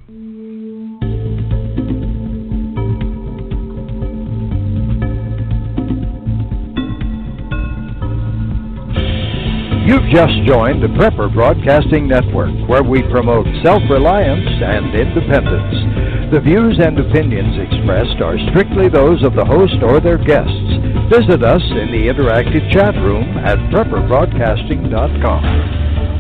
You've just joined the Prepper Broadcasting Network, where we promote self-reliance and independence. The views and opinions expressed are strictly those of the host or their guests. Visit us in the interactive chat room at prepperbroadcasting.com.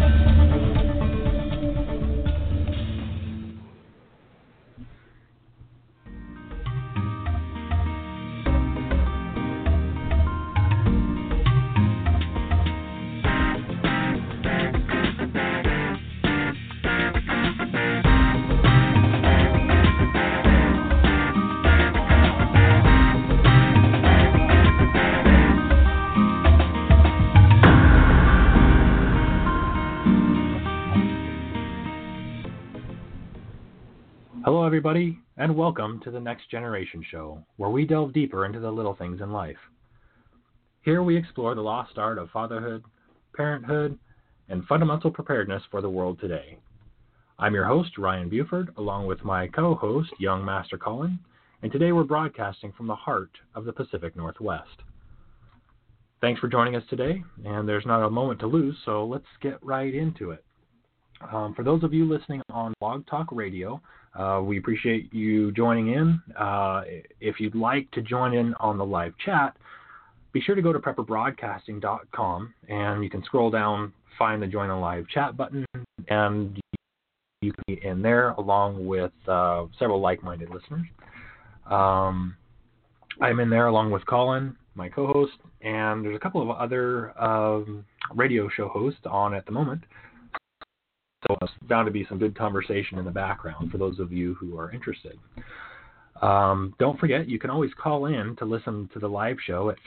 Hello, everybody, and welcome to the Next Generation Show, where we delve deeper into the little things in life. Here we explore the lost art of fatherhood, parenthood, and fundamental preparedness for the world today. I'm your host, Ryan Buford, along with my co-host, Young Master Colin, and today we're broadcasting from the heart of the Pacific Northwest. Thanks for joining us today, and there's not a moment to lose, so let's get right into it. For those of you listening on Blog Talk Radio, we appreciate you joining in. If you'd like to join in on the live chat, be sure to go to prepperbroadcasting.com, and you can scroll down, find the Join a Live Chat button, and you can be in there along with several like-minded listeners. I'm in there along with Colin, my co-host, and there's a couple of other radio show hosts on at the moment. So it's bound to be some good conversation in the background for those of you who are interested. Don't forget, you can always call in to listen to the live show at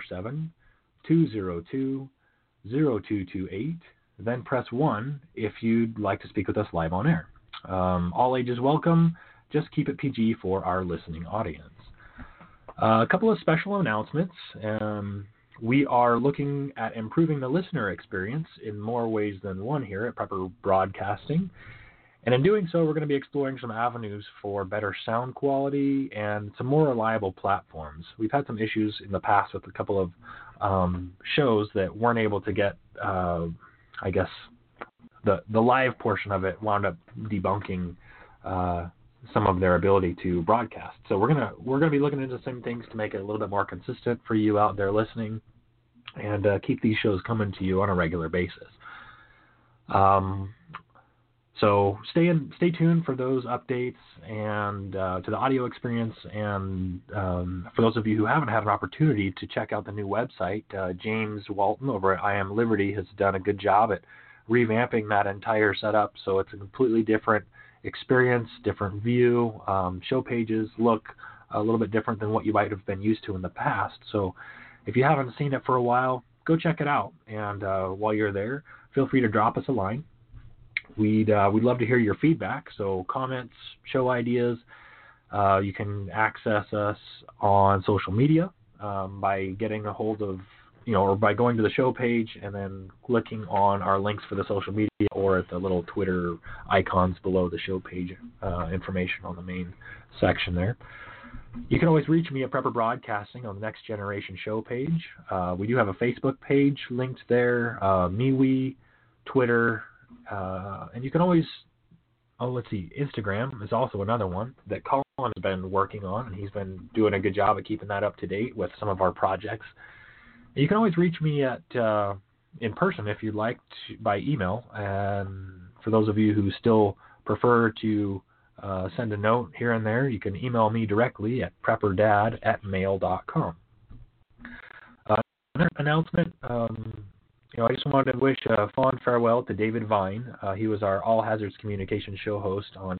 347-202-0228. Then press 1 if you'd like to speak with us live on air. All ages welcome. Just keep it PG for our listening audience. A couple of special announcements. We are looking at improving the listener experience in more ways than one here at Prepper Broadcasting. And in doing so, we're going to be exploring some avenues for better sound quality and some more reliable platforms. We've had some issues in the past with a couple of shows that weren't able to get, the live portion of it wound up debunking some of their ability to broadcast. So we're gonna be looking into some things to make it a little bit more consistent for you out there listening, and keep these shows coming to you on a regular basis. So stay tuned for those updates and to the audio experience. And for those of you who haven't had an opportunity to check out the new website, James Walton over at I Am Liberty has done a good job at revamping that entire setup. So it's a completely different experience, different view. Show pages look a little bit different than what you might have been used to in the past. So if you haven't seen it for a while, go check it out. And while you're there, feel free to drop us a line. We'd love to hear your feedback. So comments, show ideas. You can access us on social media by getting a hold of, or by going to the show page and then clicking on our links for the social media or at the little Twitter icons below the show page information on the main section there. You can always reach me at Prepper Broadcasting on the Next Generation show page. We do have a Facebook page linked there, MeWe, Twitter, and you can always, Instagram is also another one that Colin has been working on, and he's been doing a good job of keeping that up to date with some of our projects. You can always reach me at in person if you'd like by email. And for those of you who still prefer to send a note here and there, you can email me directly at prepperdad@mail.com. Another announcement, I just wanted to wish a fond farewell to David Vine. He was our All Hazards Communication show host on.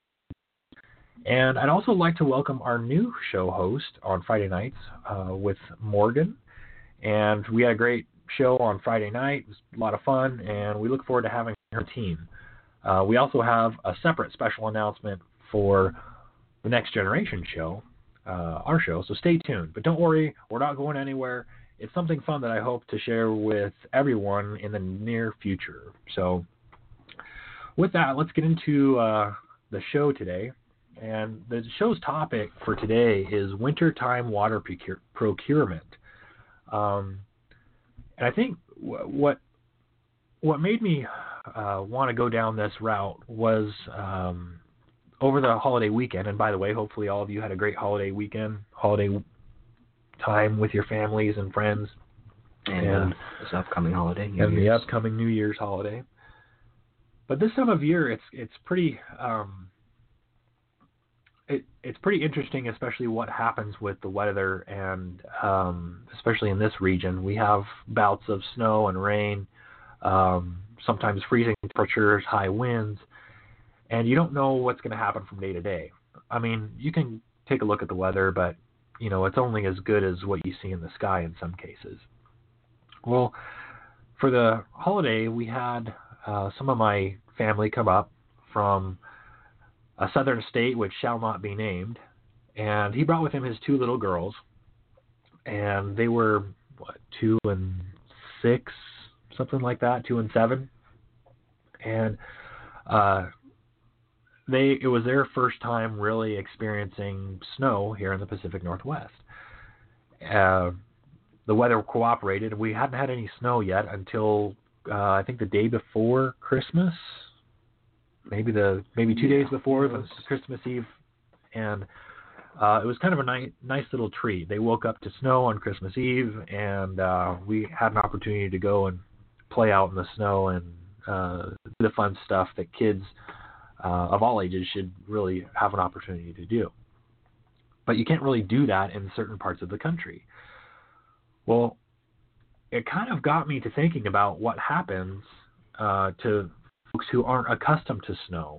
And I'd also like to welcome our new show host on Friday nights with Morgan. And we had a great show on Friday night. It was a lot of fun, and we look forward to having her team. We also have a separate special announcement for the Next Generation show, our show, so stay tuned. But don't worry, we're not going anywhere. It's something fun that I hope to share with everyone in the near future. So with that, let's get into the show today. And the show's topic for today is wintertime water procurement. And I think what made me want to go down this route was over the holiday weekend. And by the way, hopefully all of you had a great holiday weekend, holiday time with your families and friends. And this upcoming holiday, the upcoming New Year's holiday. But this time of year, it's pretty it's pretty interesting, especially what happens with the weather, and especially in this region, we have bouts of snow and rain, sometimes freezing temperatures, high winds, and you don't know what's going to happen from day to day. I mean, you can take a look at the weather, but it's only as good as what you see in the sky in some cases. Well, for the holiday, we had some of my family come up from a southern state which shall not be named, and he brought with him his two little girls, and they were 2 and 6, something like that, 2 and 7, and it was their first time really experiencing snow here in the Pacific Northwest. The weather cooperated. We hadn't had any snow yet until I think the day before Christmas, maybe 2 days before the Christmas Eve, and it was kind of a nice little treat. They woke up to snow on Christmas Eve, and we had an opportunity to go and play out in the snow and do the fun stuff that kids of all ages should really have an opportunity to do. But you can't really do that in certain parts of the country. Well, it kind of got me to thinking about what happens to folks who aren't accustomed to snow,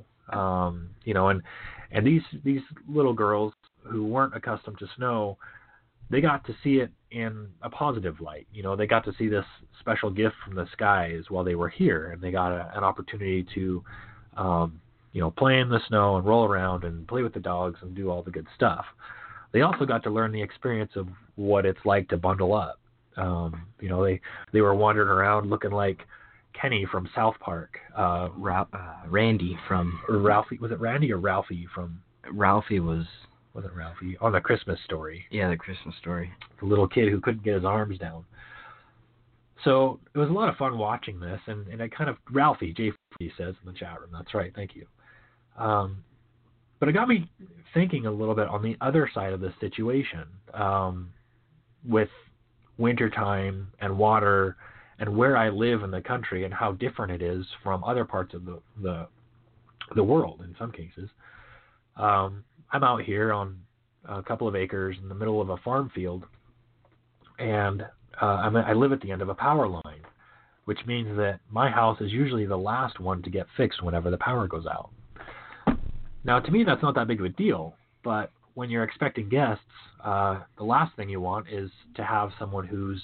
and these little girls who weren't accustomed to snow, they got to see it in a positive light. They got to see this special gift from the skies while they were here, and they got an opportunity to, play in the snow and roll around and play with the dogs and do all the good stuff. They also got to learn the experience of what it's like to bundle up. They were wandering around looking like Kenny from South Park. Randy from... Ralphie. Was it Randy or Ralphie from... Ralphie was... Was it Ralphie? On The Christmas Story. Yeah, The Christmas Story. The little kid who couldn't get his arms down. So it was a lot of fun watching this, and I kind of... Ralphie, J. says in the chat room. That's right, thank you. But it got me thinking a little bit on the other side of this situation, with wintertime and water and where I live in the country and how different it is from other parts of the world in some cases. I'm out here on a couple of acres in the middle of a farm field, and I live at the end of a power line, which means that my house is usually the last one to get fixed whenever the power goes out. Now, to me, that's not that big of a deal, but when you're expecting guests, the last thing you want is to have someone who's,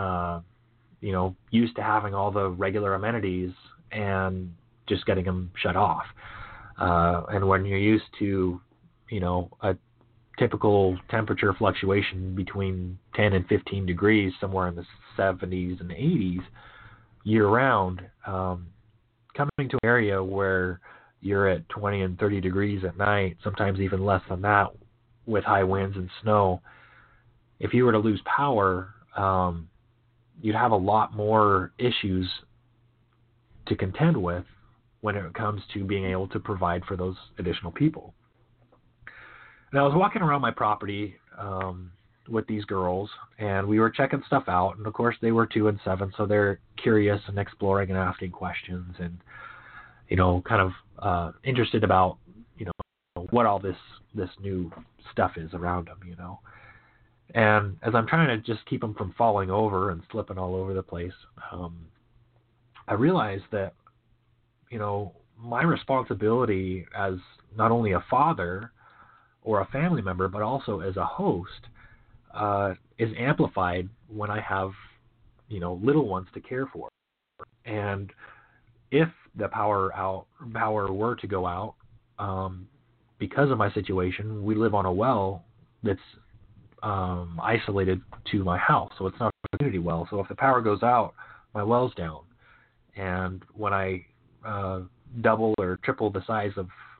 used to having all the regular amenities and just getting them shut off. And when you're used to, a typical temperature fluctuation between 10 and 15 degrees, somewhere in the 70s and 80s, year-round, coming to an area where you're at 20 and 30 degrees at night, sometimes even less than that, with high winds and snow, if you were to lose power, you'd have a lot more issues to contend with when it comes to being able to provide for those additional people. And I was walking around my property with these girls, and we were checking stuff out, and of course they were 2 and 7, so they're curious and exploring and asking questions and kind of interested about what all this new stuff is around them, And as I'm trying to just keep them from falling over and slipping all over the place, I realized that my responsibility as not only a father or a family member, but also as a host, is amplified when I have little ones to care for. And if the power were to go out, because of my situation, we live on a well that's isolated to my house, so it's not a community well. So if the power goes out, my well's down, and when I double or triple the size of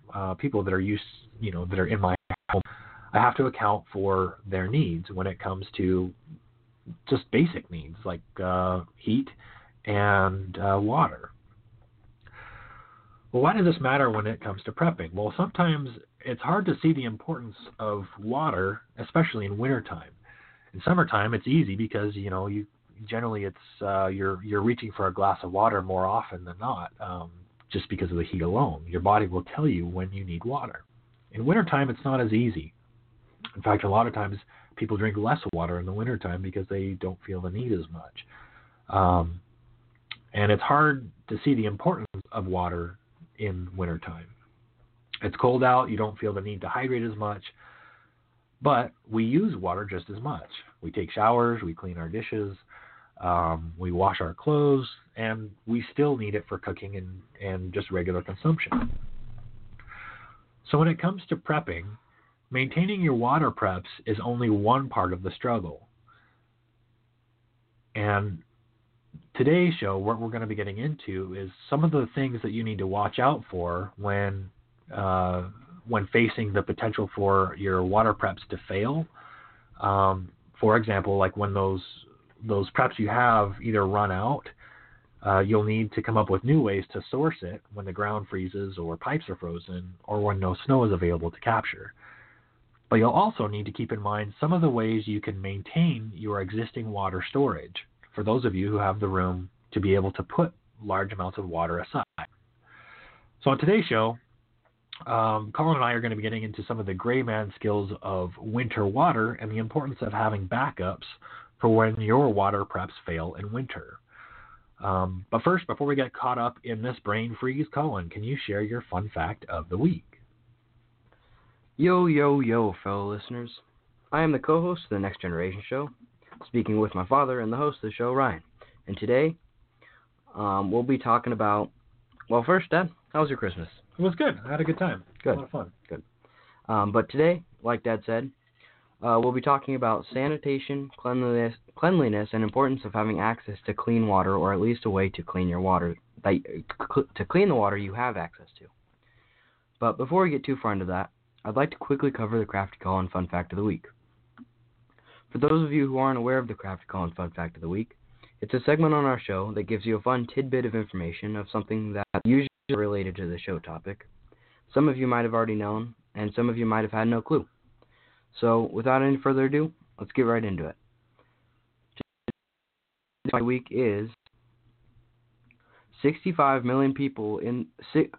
people that are that are in my home, I have to account for their needs when it comes to just basic needs like heat and water. Well, why does this matter when it comes to prepping? Well, sometimes it's hard to see the importance of water, especially in wintertime. In summertime, it's easy because you generally you're reaching for a glass of water more often than not, just because of the heat alone. Your body will tell you when you need water. In wintertime, it's not as easy. In fact, a lot of times people drink less water in the wintertime because they don't feel the need as much. And it's hard to see the importance of water in wintertime. It's cold out, you don't feel the need to hydrate as much, but we use water just as much. We take showers, we clean our dishes, we wash our clothes, and we still need it for cooking and just regular consumption. So when it comes to prepping, maintaining your water preps is only one part of the struggle. And today's show, what we're going to be getting into is some of the things that you need to watch out for when facing the potential for your water preps to fail. For example, like when those preps you have either run out, you'll need to come up with new ways to source it when the ground freezes or pipes are frozen or when no snow is available to capture. But you'll also need to keep in mind some of the ways you can maintain your existing water storage for those of you who have the room to be able to put large amounts of water aside. So on today's show, Colin and I are going to be getting into some of the gray man skills of winter water and the importance of having backups for when your water preps fail in winter. But first, before we get caught up in this brain freeze, Colin, can you share your fun fact of the week? Yo, yo, yo, fellow listeners. I am the co-host of the Next Generation Show, speaking with my father and the host of the show, Ryan. And today, we'll be talking about... Well, first, Dad, how was your Christmas? It was good. I had a good time. Good. A lot of fun. Good. But today, like Dad said, we'll be talking about sanitation, cleanliness, and importance of having access to clean water, or at least a way to clean your water, to clean the water you have access to. But before we get too far into that, I'd like to quickly cover the Crafty Colin Fun Fact of the Week. For those of you who aren't aware of the Crafty Colin Fun Fact of the Week, it's a segment on our show that gives you a fun tidbit of information of something that usually is related to the show topic. Some of you might have already known, and some of you might have had no clue. So, without any further ado, let's get right into it. This week is 650 million people in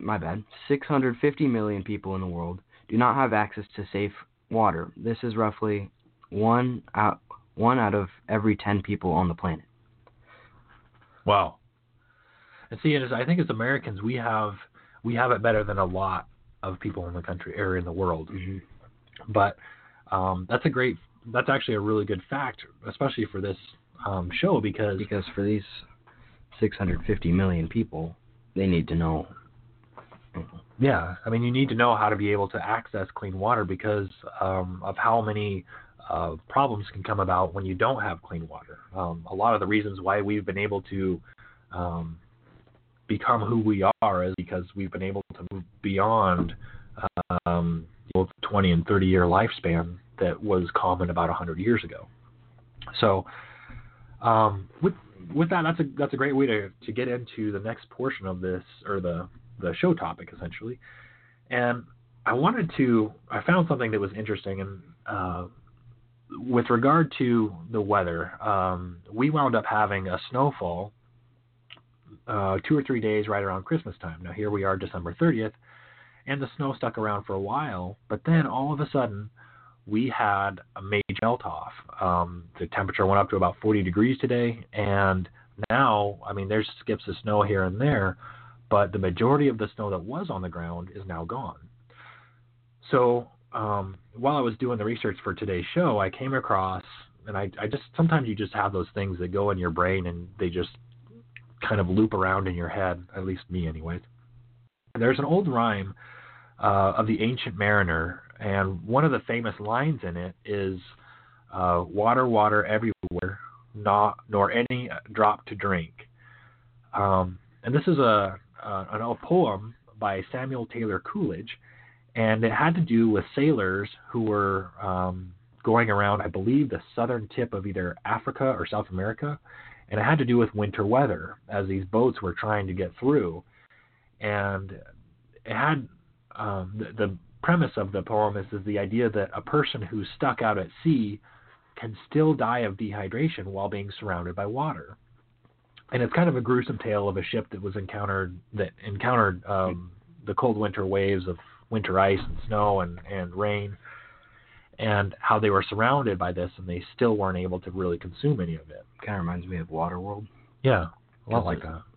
the world do not have access to safe water. This is roughly one out of every 10 people on the planet. Wow. And see, I think as Americans, we have it better than a lot of people in the country or in the world. Mm-hmm. But that's actually a really good fact, especially for this show because for these 650 million people, they need to know. Yeah, I mean, you need to know how to be able to access clean water because of how many problems can come about when you don't have clean water. A lot of the reasons why we've been able to become who we are is because we've been able to move beyond the 20 and 30 year lifespan that was common about 100 years ago. So with that, that's a great way to get into the next portion of this, or the show topic essentially. And I found something that was interesting, and with regard to the weather, we wound up having a snowfall 2 or 3 days right around Christmas time. Now here we are, December 30th, and the snow stuck around for a while, but then all of a sudden we had a major melt-off. The temperature went up to about 40 degrees today, and now, I mean, there's skips of snow here and there, but the majority of the snow that was on the ground is now gone. So while I was doing the research for today's show, I came across, and I just, sometimes you just have those things that go in your brain and they just kind of loop around in your head, at least me anyways. There's an old rhyme of the Ancient Mariner, and one of the famous lines in it is, water, water everywhere, nor any drop to drink. And this is a poem by Samuel Taylor Coleridge, And it had to do with sailors who were going around, I believe, the southern tip of either Africa or South America. And it had to do with winter weather as these boats were trying to get through. And it had the premise of the poem is the idea that a person who's stuck out at sea can still die of dehydration while being surrounded by water. And it's kind of a gruesome tale of a ship that encountered the cold winter waves of winter ice and snow and rain, and how they were surrounded by this and they still weren't able to really consume any of it. Kind of reminds me of Waterworld. Yeah, a lot like that.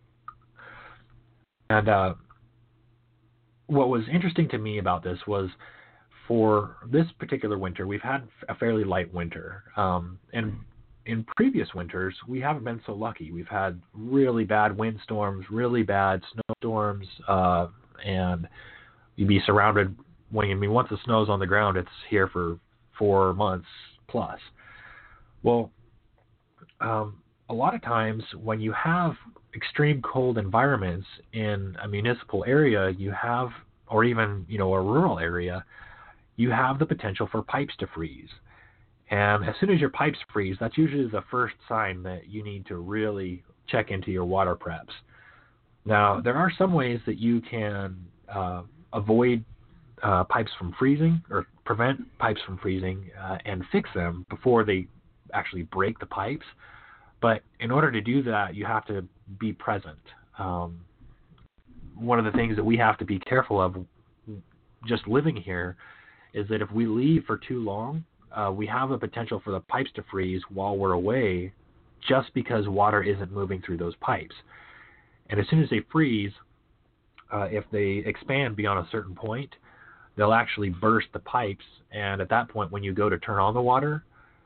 And what was interesting to me about this was, for this particular winter, we've had a fairly light winter. And in previous winters, we haven't been so lucky. We've had really bad windstorms, really bad snowstorms, and you'd be surrounded once the snow's on the ground, it's here for 4 months plus. Well, a lot of times when you have extreme cold environments in a municipal area, or even, a rural area, you have the potential for pipes to freeze. And as soon as your pipes freeze, that's usually the first sign that you need to really check into your water preps. Now, there are some ways that you can avoid pipes from freezing, or prevent pipes from freezing, and fix them before they actually break the pipes. But in order to do that, you have to be present. One of the things that we have to be careful of just living here is that if we leave for too long, we have a potential for the pipes to freeze while we're away, just because water isn't moving through those pipes. And as soon as they freeze, if they expand beyond a certain point, they'll actually burst the pipes. And at that point, when you go to turn on the water,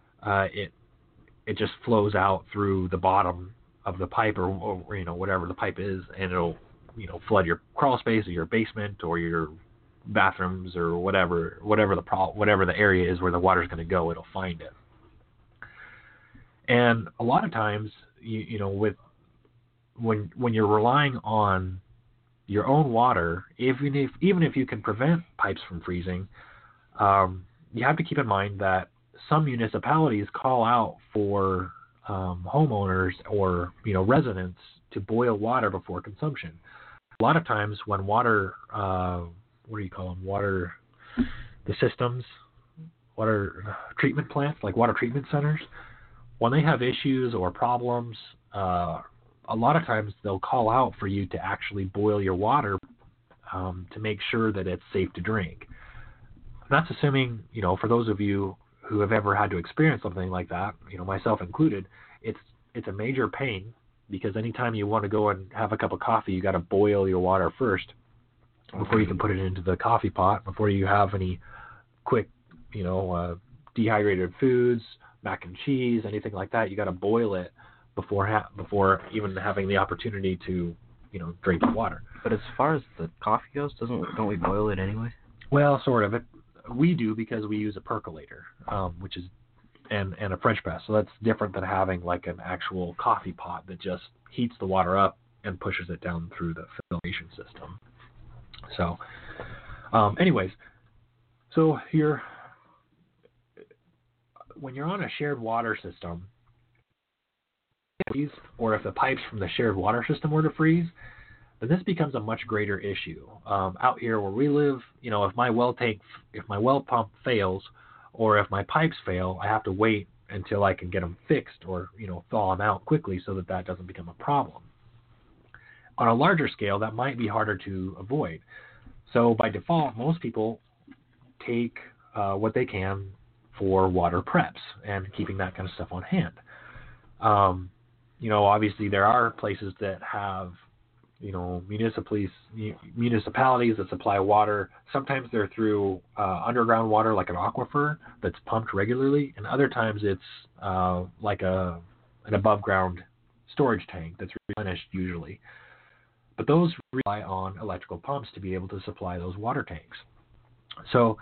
it just flows out through the bottom of the pipe, or whatever the pipe is, and it'll flood your crawl space or your basement or your bathrooms or whatever the area is where the water's going to go, it'll find it. And a lot of times, when you're relying on your own water, even if you can prevent pipes from freezing, you have to keep in mind that some municipalities call out for homeowners or residents to boil water before consumption. A lot of times when water, what do you call them? The systems, water treatment plants, like water treatment centers, when they have issues or problems, a lot of times they'll call out for you to actually boil your water to make sure that it's safe to drink. That's assuming, for those of you who have ever had to experience something like that, myself included, it's a major pain, because anytime you want to go and have a cup of coffee, you got to boil your water first before you can put it into the coffee pot, before you have any quick, dehydrated foods, mac and cheese, anything like that. You got to boil it before even having the opportunity to, drink the water. But as far as the coffee goes, don't we boil it anyway? Well, sort of. We do, because we use a percolator, which is and a French press. So that's different than having like an actual coffee pot that just heats the water up and pushes it down through the filtration system. So, anyways, so when you're on a shared water system, or if the pipes from the shared water system were to freeze, then this becomes a much greater issue. Out here where we live, if my well pump fails, or if my pipes fail, I have to wait until I can get them fixed, or thaw them out quickly so that doesn't become a problem. On a larger scale, that might be harder to avoid. So by default, most people take what they can for water preps and keeping that kind of stuff on hand. Obviously there are places that have, municipalities that supply water. Sometimes they're through underground water, like an aquifer that's pumped regularly, and other times it's like an above ground storage tank that's replenished usually. But those rely on electrical pumps to be able to supply those water tanks. So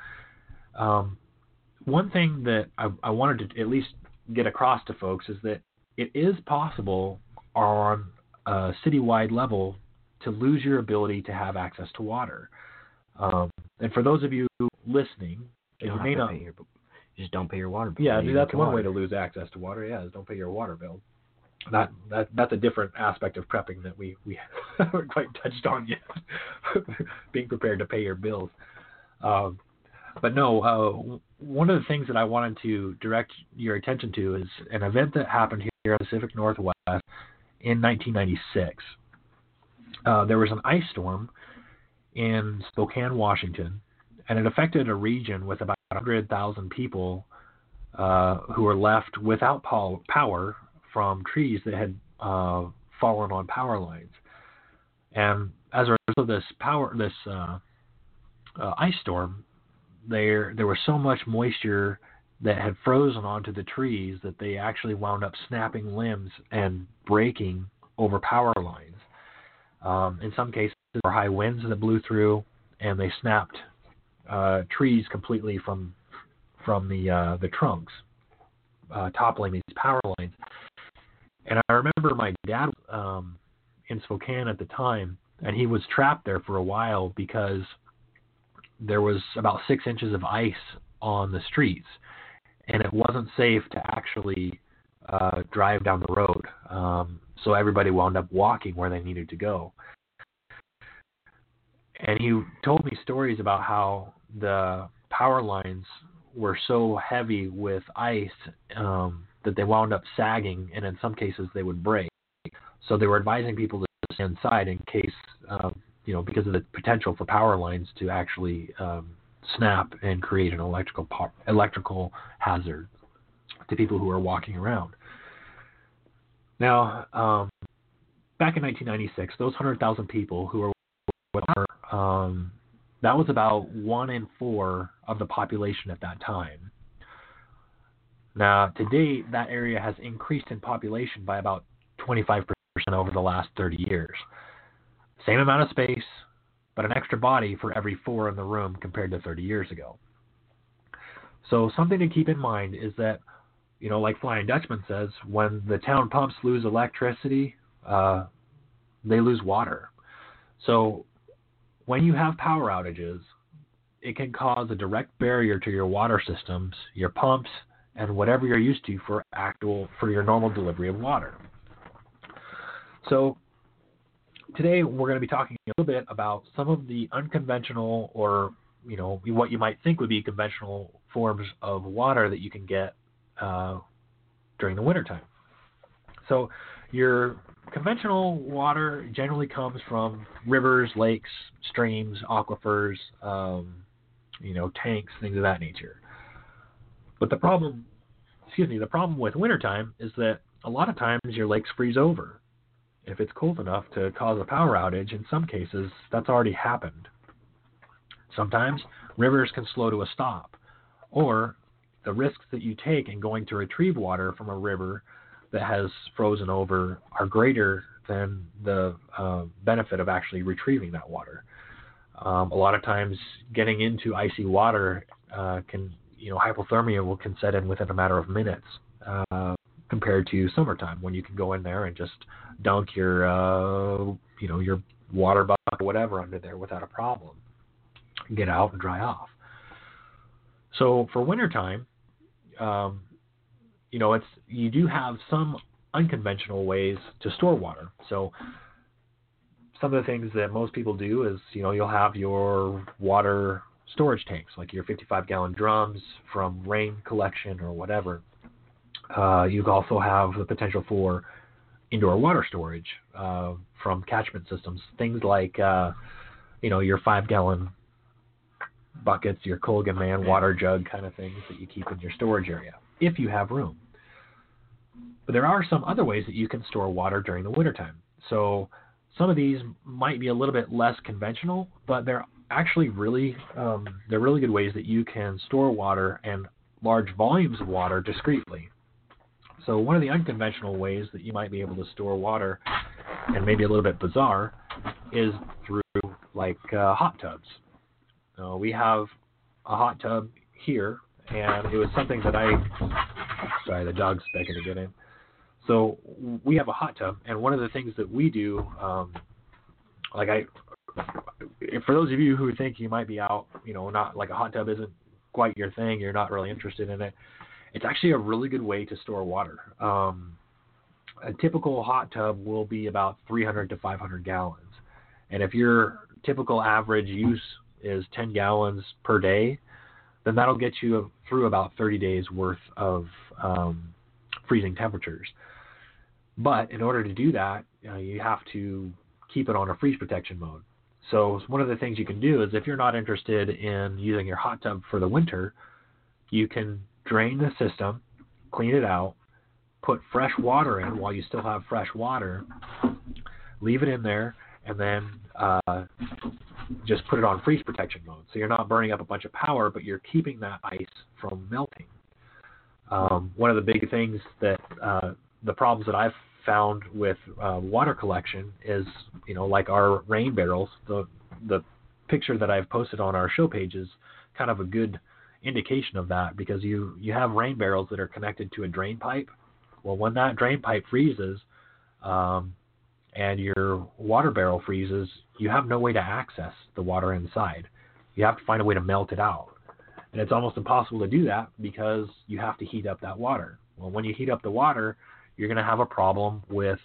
one thing that I wanted to at least get across to folks is that it is possible on a citywide level to lose your ability to have access to water. And for those of you listening, You you may not. Just don't pay your water bill. Yeah, that's one way to lose access to water. Yeah, is don't pay your water bill. That's a different aspect of prepping that we haven't quite touched on yet. Being prepared to pay your bills. But no, one of the things that I wanted to direct your attention to is an event that happened here in the Pacific Northwest in 1996. There was an ice storm in Spokane, Washington, and it affected a region with about 100,000 people who were left without power from trees that had fallen on power lines. And as a result of this ice storm, there was so much moisture that had frozen onto the trees that they actually wound up snapping limbs and breaking over power lines. In some cases, there were high winds that blew through, and they snapped trees completely from the trunks, toppling these power lines. And I remember my dad in Spokane at the time, and he was trapped there for a while because there was about 6 inches of ice on the streets, and it wasn't safe to actually drive down the road. So everybody wound up walking where they needed to go. And he told me stories about how the power lines were so heavy with ice that they wound up sagging, and in some cases they would break. So they were advising people to stay inside in case, because of the potential for power lines to actually snap and create an electrical hazard to people who are walking around. Now, back in 1996, those 100,000 people who were that was about 1 in 4 of the population at that time. Now, to date, that area has increased in population by about 25% over the last 30 years. Same amount of space, but an extra body for every 4 in the room compared to 30 years ago. So something to keep in mind is that, like Flying Dutchman says, when the town pumps lose electricity, they lose water. So when you have power outages, it can cause a direct barrier to your water systems, your pumps, and whatever you're used to for your normal delivery of water. So today we're going to be talking a little bit about some of the unconventional, or what you might think would be conventional forms of water that you can get during the wintertime. So your conventional water generally comes from rivers, lakes, streams, aquifers, tanks, things of that nature. But the problem with wintertime is that a lot of times your lakes freeze over. If it's cold enough to cause a power outage, in some cases, that's already happened. Sometimes rivers can slow to a stop, or the risks that you take in going to retrieve water from a river that has frozen over are greater than the benefit of actually retrieving that water. A lot of times getting into icy water hypothermia can set in within a matter of minutes compared to summertime, when you can go in there and just dunk your water bucket or whatever under there without a problem. Get out and dry off. So for wintertime, you do have some unconventional ways to store water. So some of the things that most people do is, you'll have your water storage tanks, like your 55-gallon drums from rain collection or whatever. You also have the potential for indoor water storage from catchment systems, things like, your 5-gallon buckets, your Colgan Man water jug kind of things that you keep in your storage area, if you have room. But there are some other ways that you can store water during the wintertime. So some of these might be a little bit less conventional, but they're actually really good ways that you can store water and large volumes of water discreetly. So one of the unconventional ways that you might be able to store water, and maybe a little bit bizarre, is through hot tubs. We have a hot tub here, and it was something that sorry, the dog's begging to get in. So we have a hot tub, and one of the things that we do, for those of you who think you might be out, not like a hot tub isn't quite your thing, you're not really interested in it, it's actually a really good way to store water. A typical hot tub will be about 300 to 500 gallons. And if your typical average use is 10 gallons per day, then that'll get you through about 30 days worth of freezing temperatures. But in order to do that, you have to keep it on a freeze protection mode. So one of the things you can do is if you're not interested in using your hot tub for the winter, you can drain the system, clean it out, put fresh water in while you still have fresh water, leave it in there, and then just put it on freeze protection mode. So you're not burning up a bunch of power, but you're keeping that ice from melting. One of the big things that the problems that I've found with water collection is, like our rain barrels, the picture that I've posted on our show page is kind of a good indication of that, because you have rain barrels that are connected to a drain pipe. Well, when that drain pipe freezes and your water barrel freezes, you have no way to access the water inside. You have to find a way to melt it out. And it's almost impossible to do that because you have to heat up that water. Well, when you heat up the water, you're going to have a problem with,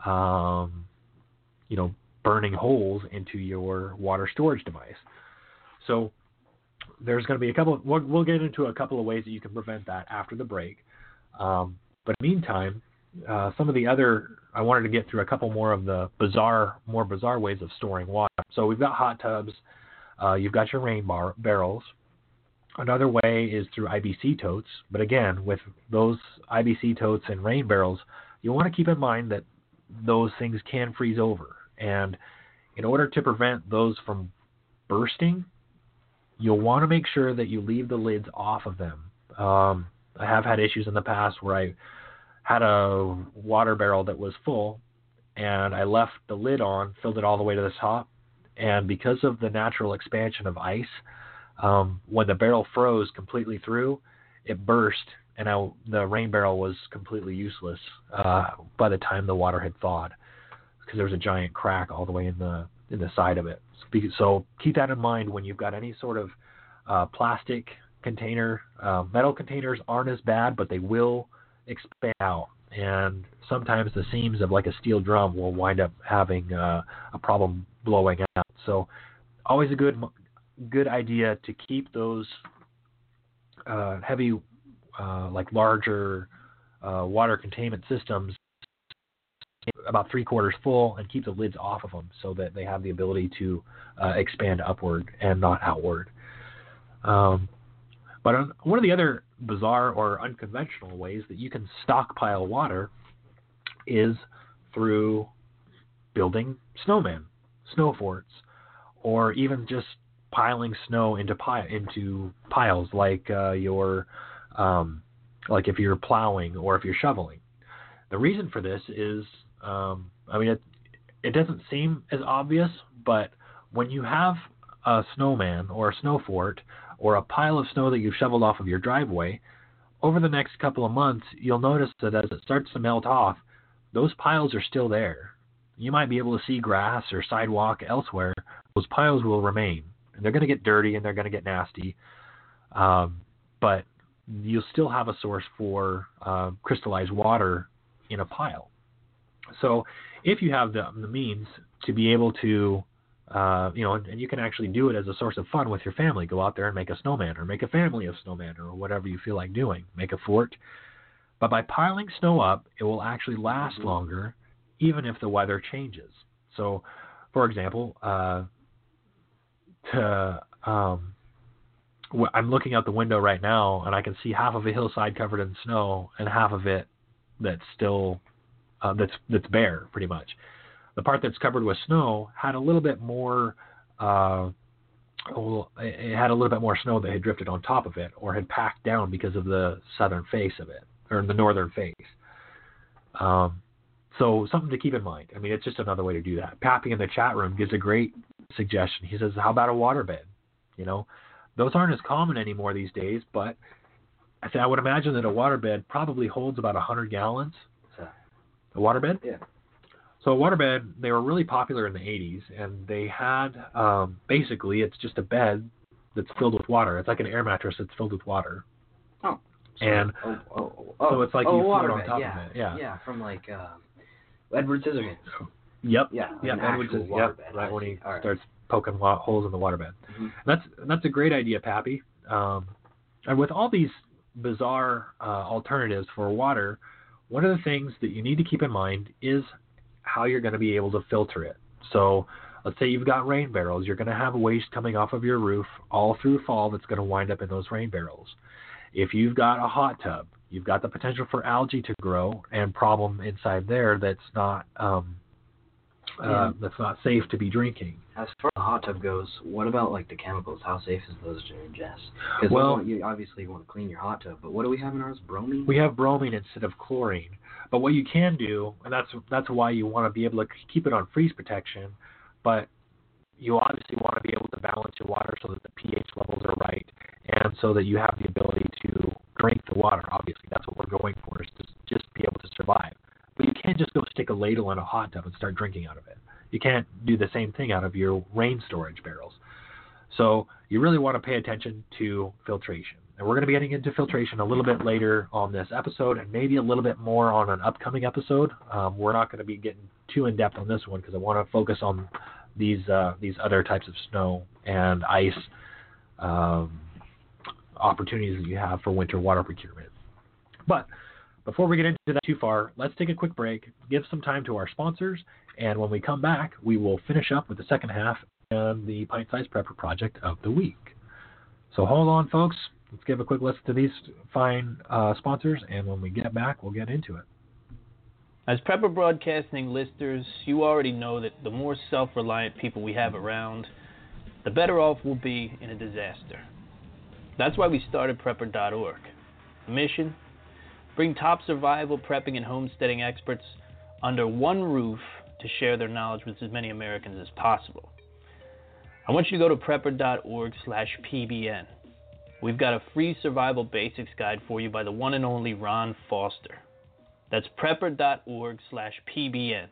burning holes into your water storage device. So there's going to be we'll get into a couple of ways that you can prevent that after the break. But in the meantime, some of the I wanted to get through a couple more of the more bizarre ways of storing water. So we've got hot tubs. You've got your rain barrels. Another way is through IBC totes. But again, with those IBC totes and rain barrels, you want to keep in mind that those things can freeze over. And in order to prevent those from bursting, you'll want to make sure that you leave the lids off of them. I have had issues in the past where I had a water barrel that was full and I left the lid on, filled it all the way to the top. And because of the natural expansion of ice, when the barrel froze completely through, it burst, and the rain barrel was completely useless by the time the water had thawed, because there was a giant crack all the way in the side of it. So keep that in mind when you've got any sort of plastic container. Metal containers aren't as bad, but they will expand out, and sometimes the seams of like a steel drum will wind up having a problem blowing out. So always a good idea to keep those heavy, larger water containment systems about 3/4 full, and keep the lids off of them so that they have the ability to expand upward and not outward. But one of the other bizarre or unconventional ways that you can stockpile water is through building snowmen, snow forts, or even just piling snow into piles, like if you're plowing or if you're shoveling. The reason for this is, it doesn't seem as obvious, but when you have a snowman or a snow fort or a pile of snow that you've shoveled off of your driveway, over the next couple of months, you'll notice that as it starts to melt off, those piles are still there. You might be able to see grass or sidewalk elsewhere. Those piles will remain. And they're going to get dirty and they're going to get nasty. But you'll still have a source for crystallized water in a pile. So if you have the means to be able to, and you can actually do it as a source of fun with your family, go out there and make a snowman or make a family of snowmen or whatever you feel like doing, make a fort. But by piling snow up, it will actually last longer, even if the weather changes. So, for example, I'm looking out the window right now, and I can see half of a hillside covered in snow, and half of it that's still that's bare, pretty much. The part that's covered with snow had a little bit more. It had a little bit more snow that had drifted on top of it, or had packed down because of the southern face of it, or the northern face. So something to keep in mind. I mean, it's just another way to do that. Pappy in the chat room gives a great suggestion. He says, how about a waterbed? Those aren't as common anymore these days, but I would imagine that a waterbed probably holds about 100 gallons. A waterbed? Yeah. So So waterbed, they were really popular in the 80s, and they had, basically, it's just a bed that's filled with water. It's like an air mattress that's filled with water. Oh. And so it's like you float on top of it. Yeah, from like Edward Scissorhands. Yep. Yeah, Edward says, yep, right when he starts poking holes in the waterbed. Mm-hmm. That's a great idea, Pappy. And with all these bizarre alternatives for water, one of the things that you need to keep in mind is how you're going to be able to filter it. So let's say you've got rain barrels. You're going to have waste coming off of your roof all through fall that's going to wind up in those rain barrels. If you've got a hot tub, you've got the potential for algae to grow and problem inside there that's not safe to be drinking. As far as the hot tub goes, what about like the chemicals? How safe is those to ingest? Because you obviously want to clean your hot tub, but what do we have in ours? Bromine? We have bromine instead of chlorine. But what you can do, and that's why you want to be able to keep it on freeze protection, but you obviously want to be able to balance your water so that the pH levels are right, and so that you have the ability to drink the water. Obviously, that's what we're going for, is to just be able to survive. But you can't just go stick a ladle in a hot tub and start drinking out of it. You can't do the same thing out of your rain storage barrels. So you really want to pay attention to filtration. And we're going to be getting into filtration a little bit later on this episode, and maybe a little bit more on an upcoming episode. We're not going to be getting too in-depth on this one because I want to focus on these other types of snow and ice opportunities that you have for winter water procurement. But before we get into that too far, let's take a quick break, give some time to our sponsors, and when we come back, we will finish up with the second half and the Pint-Sized Prepper Project of the Week. So hold on, folks. Let's give a quick listen to these fine sponsors, and when we get back, we'll get into it. As Prepper Broadcasting listeners, you already know that the more self-reliant people we have around, the better off we'll be in a disaster. That's why we started Prepper.org. Mission: bring top survival, prepping, and homesteading experts under one roof to share their knowledge with as many Americans as possible. I want you to go to Prepper.org/PBN. We've got a free survival basics guide for you by the one and only Ron Foster. That's Prepper.org/PBN.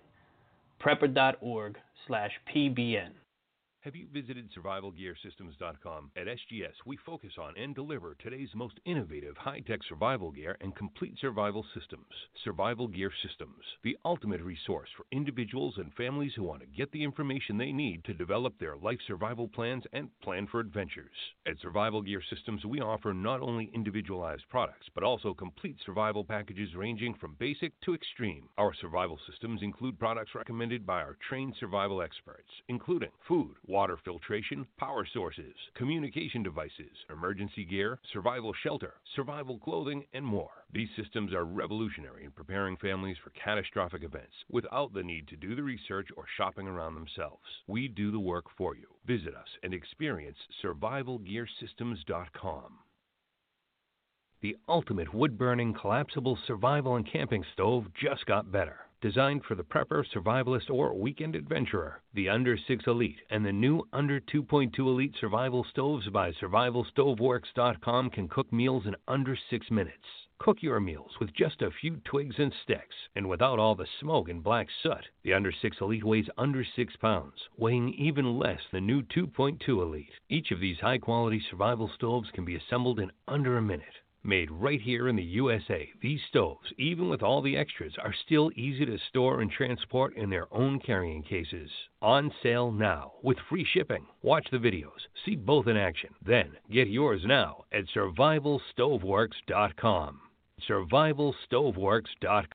Prepper.org/PBN. Have you visited SurvivalGearSystems.com? At SGS, we focus on and deliver today's most innovative high-tech survival gear and complete survival systems. Survival Gear Systems, the ultimate resource for individuals and families who want to get the information they need to develop their life survival plans and plan for adventures. At Survival Gear Systems, we offer not only individualized products, but also complete survival packages ranging from basic to extreme. Our survival systems include products recommended by our trained survival experts, including food, water filtration, power sources, communication devices, emergency gear, survival shelter, survival clothing, and more. These systems are revolutionary in preparing families for catastrophic events without the need to do the research or shopping around themselves. We do the work for you. Visit us and experience SurvivalGearSystems.com. The ultimate wood-burning collapsible survival and camping stove just got better. Designed for the prepper, survivalist, or weekend adventurer, the Under 6 Elite and the new Under 2.2 Elite survival stoves by SurvivalStoveworks.com can cook meals in under 6 minutes. Cook your meals with just a few twigs and sticks, and without all the smoke and black soot. The Under 6 Elite weighs under 6 pounds, weighing even less than new 2.2 Elite. Each of these high-quality survival stoves can be assembled in under a minute. Made right here in the USA, these stoves, even with all the extras, are still easy to store and transport in their own carrying cases. On sale now with free shipping. Watch the videos, see both in action. Then get yours now at SurvivalStoveworks.com. SurvivalStoveworks.com.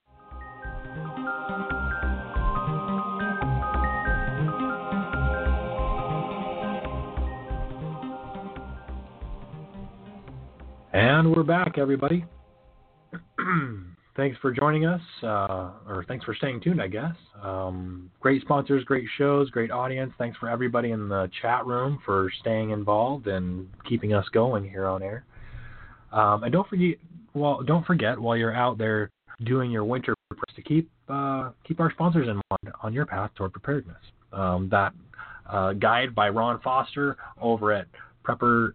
And we're back, everybody. Thanks for joining us, or thanks for staying tuned, I guess. Great sponsors, great shows, great audience. Thanks for everybody in the chat room for staying involved and keeping us going here on air. And don't forget while you're out there doing your winter preps to keep our sponsors in mind on your path toward preparedness. That guide by Ron Foster over at PrepperNet,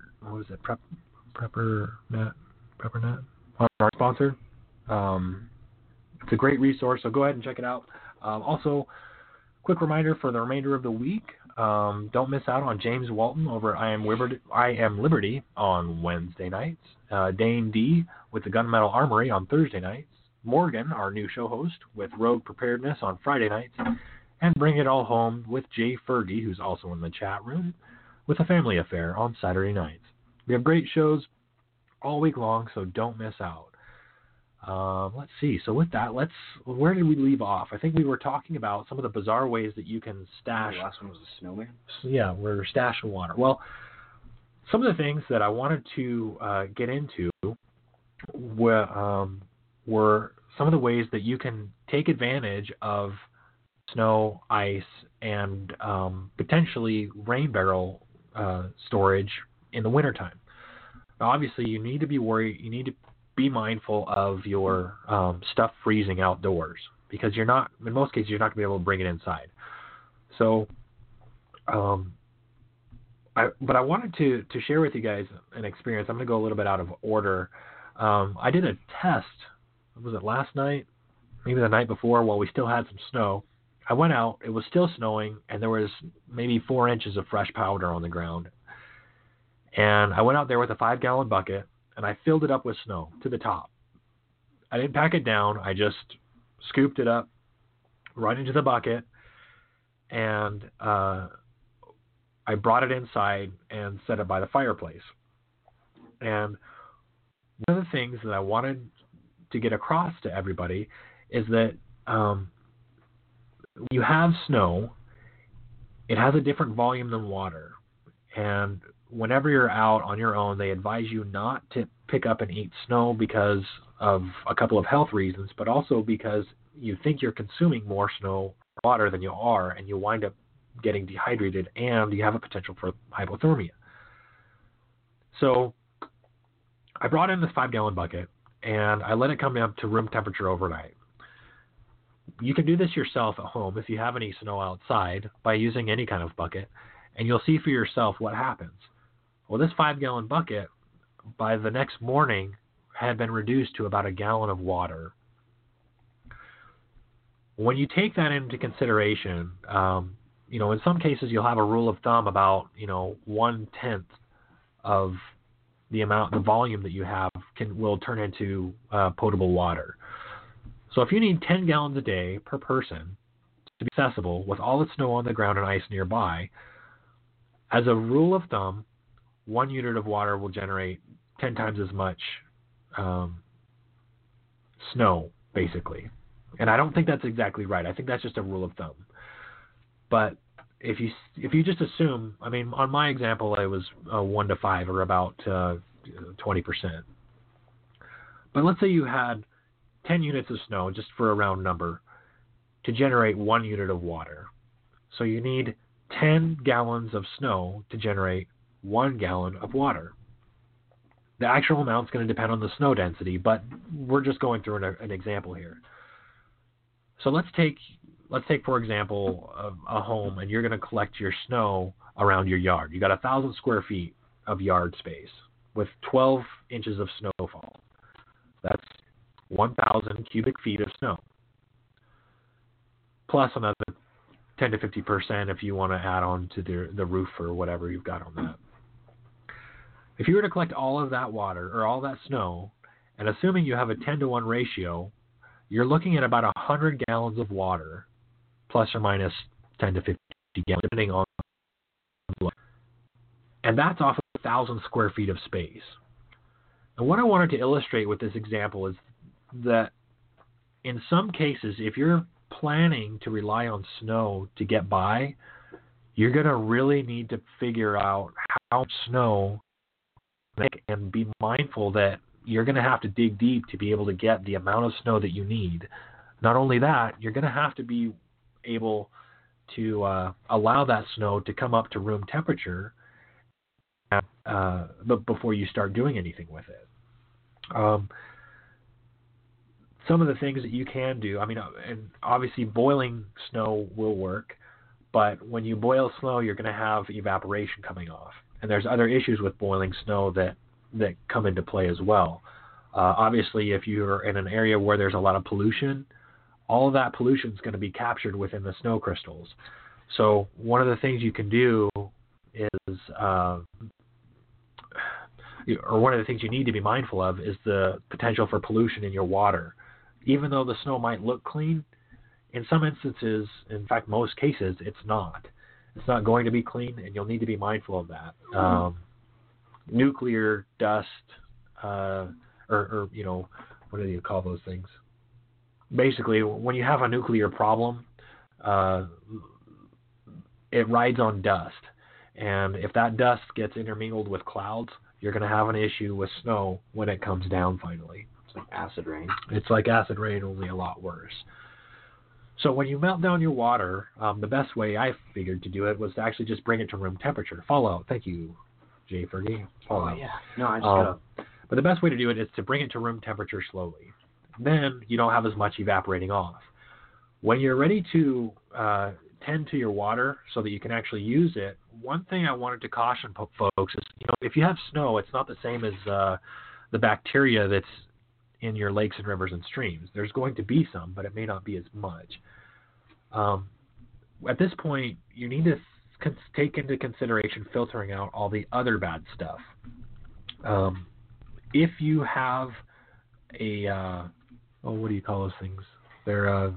our sponsor. It's a great resource, so go ahead and check it out. Also, Quick reminder for the remainder of the week, don't miss out on James Walton over at I Am Liberty on Wednesday nights, Dane D with the Gunmetal Armory on Thursday nights, Morgan, our new show host, with Rogue Preparedness on Friday nights, and Bring It All Home with Jay Fergie, who's also in the chat room, with A Family Affair on Saturday nights. We have great shows all week long, so don't miss out. Let's see. So with that, where did we leave off? I think we were talking about some of the bizarre ways that you can stash. The last one was the snowman? Yeah, we're stashing water. Well, some of the things that I wanted to get into were some of the ways that you can take advantage of snow, ice, and potentially rain barrel storage in the wintertime. Now, obviously, you need to be mindful of your stuff freezing outdoors, because in most cases, you're not going to be able to bring it inside. So, but I wanted to share with you guys an experience. I'm going to go a little bit out of order. I did a test. Was it last night? Maybe the night before, while we still had some snow. I went out. It was still snowing, and there was maybe 4 inches of fresh powder on the ground. And I went out there with a 5-gallon bucket, and I filled it up with snow to the top. I didn't pack it down. I just scooped it up right into the bucket, and I brought it inside and set it by the fireplace. And one of the things that I wanted to get across to everybody is that when you have snow, it has a different volume than water. And whenever you're out on your own, they advise you not to pick up and eat snow because of a couple of health reasons, but also because you think you're consuming more snow or water than you are, and you wind up getting dehydrated, and you have a potential for hypothermia. So I brought in this 5-gallon bucket, and I let it come up to room temperature overnight. You can do this yourself at home if you have any snow outside by using any kind of bucket, and you'll see for yourself what happens. Well, this 5-gallon bucket, by the next morning, had been reduced to about a gallon of water. When you take that into consideration, in some cases you'll have a rule of thumb about, 1/10 of the volume that you have will turn into potable water. So if you need 10 gallons a day per person to be accessible with all the snow on the ground and ice nearby, as a rule of thumb, 1 unit of water will generate 10 times as much snow, basically. And I don't think that's exactly right. I think that's just a rule of thumb. But if you just assume, on my example, it was 1 to 5, or about 20%. But let's say you had 10 units of snow, just for a round number, to generate 1 unit of water. So you need 10 gallons of snow to generate 1 gallon of water. The actual amount is going to depend on the snow density, but we're just going through an example here. So let's take for example a home, and you're going to collect your snow around your yard. You got 1,000 square feet of yard space with 12 inches of snowfall. That's 1,000 cubic feet of snow, plus another 10 to 50% if you want to add on to the roof or whatever you've got on that. If you were to collect all of that water or all that snow, and assuming you have a 10-to-1 ratio, you're looking at about 100 gallons of water, plus or minus 10 to 50 gallons, depending on the. And that's off of 1,000 square feet of space. And what I wanted to illustrate with this example is that in some cases, if you're planning to rely on snow to get by, you're going to really need to figure out how much snow, and be mindful that you're going to have to dig deep to be able to get the amount of snow that you need. Not only that, you're going to have to be able to allow that snow to come up to room temperature but before you start doing anything with it. Some of the things that you can do, and obviously boiling snow will work, but when you boil snow, you're going to have evaporation coming off. And there's other issues with boiling snow that come into play as well. Obviously, if you're in an area where there's a lot of pollution, all of that pollution is going to be captured within the snow crystals. So one of the things you can do is, or one of the things you need to be mindful of is the potential for pollution in your water. Even though the snow might look clean, in some instances, in fact, most cases, it's not. It's not going to be clean, and you'll need to be mindful of that. Nuclear dust, or what do you call those things? Basically, when you have a nuclear problem, it rides on dust. And if that dust gets intermingled with clouds, you're going to have an issue with snow when it comes down finally. It's like acid rain. It's like acid rain, only a lot worse. So when you melt down your water, the best way I figured to do it was to actually just bring it to room temperature. Fallout. Thank you, Jay Fergie. Fallout. Oh, yeah. No, I just got up. But the best way to do it is to bring it to room temperature slowly. Then you don't have as much evaporating off. When you're ready to tend to your water so that you can actually use it, one thing I wanted to caution folks is, if you have snow, it's not the same as the bacteria that's in your lakes and rivers and streams. There's going to be some, but it may not be as much. At this point, you need to take into consideration filtering out all the other bad stuff. If you have what do you call those things? They're oh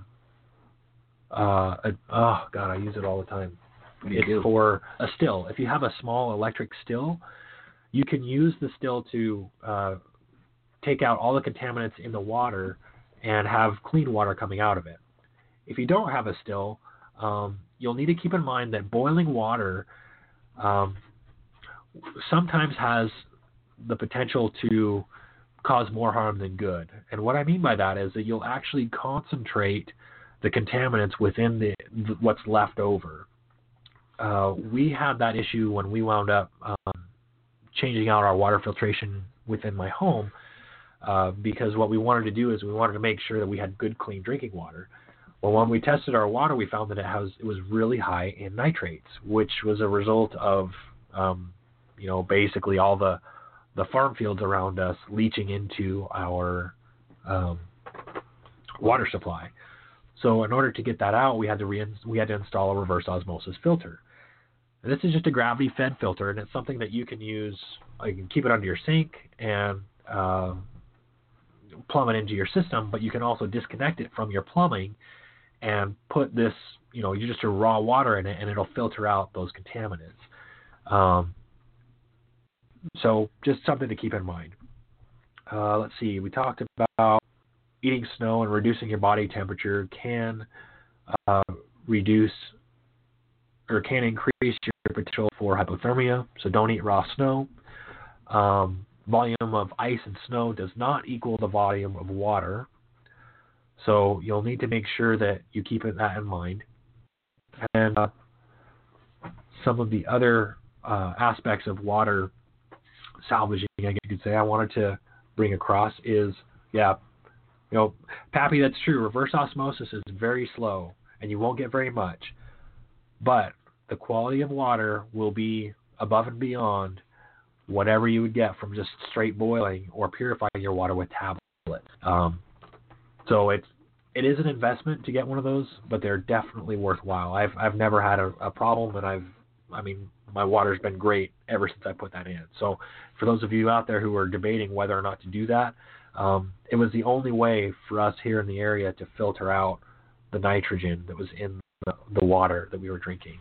God, I use it all the time. It's for a still. If you have a small electric still, you can use the still to take out all the contaminants in the water and have clean water coming out of it. If you don't have a still, you'll need to keep in mind that boiling water sometimes has the potential to cause more harm than good. And what I mean by that is that you'll actually concentrate the contaminants within what's left over. We had that issue when we wound up changing out our water filtration within my home, because what we wanted to do is we wanted to make sure that we had good, clean drinking water. Well, when we tested our water, we found that it was really high in nitrates, which was a result of basically all the farm fields around us leaching into our water supply. So in order to get that out, we had to install a reverse osmosis filter. And this is just a gravity-fed filter, and it's something that you can use. You can keep it under your sink and plumb it into your system, but you can also disconnect it from your plumbing and put this, just a raw water in it, and it'll filter out those contaminants. So just something to keep in mind. Let's see. We talked about eating snow and reducing your body temperature can reduce or can increase your potential for hypothermia. So don't eat raw snow. Volume of ice and snow does not equal the volume of water. So you'll need to make sure that you keep that in mind. And some of the other aspects of water salvaging, I guess you could say, I wanted to bring across is, Pappy, that's true. Reverse osmosis is very slow, and you won't get very much. But the quality of water will be above and beyond whatever you would get from just straight boiling or purifying your water with tablets. So it is an investment to get one of those, but they're definitely worthwhile. I've never had a problem, and my water's been great ever since I put that in. So for those of you out there who are debating whether or not to do that, it was the only way for us here in the area to filter out the nitrogen that was in the water that we were drinking.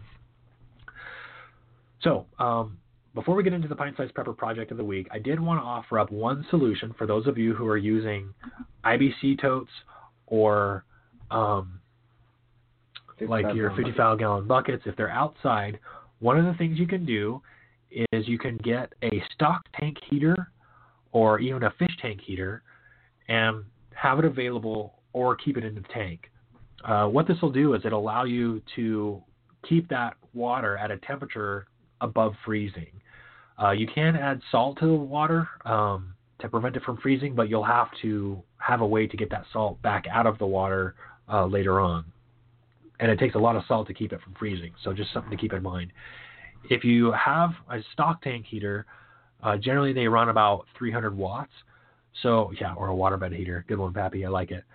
So before we get into the Pint-Sized Prepper Project of the Week, I did want to offer up one solution for those of you who are using IBC totes or like your 55-gallon buckets. If they're outside, one of the things you can do is you can get a stock tank heater or even a fish tank heater and have it available or keep it in the tank. What this will do is it'll allow you to keep that water at a temperature above freezing. You can add salt to the water to prevent it from freezing, but you'll have to have a way to get that salt back out of the water later on. And it takes a lot of salt to keep it from freezing, so just something to keep in mind. If you have a stock tank heater, generally they run about 300 watts. So, or a waterbed heater. Good one, Pappy. I like it.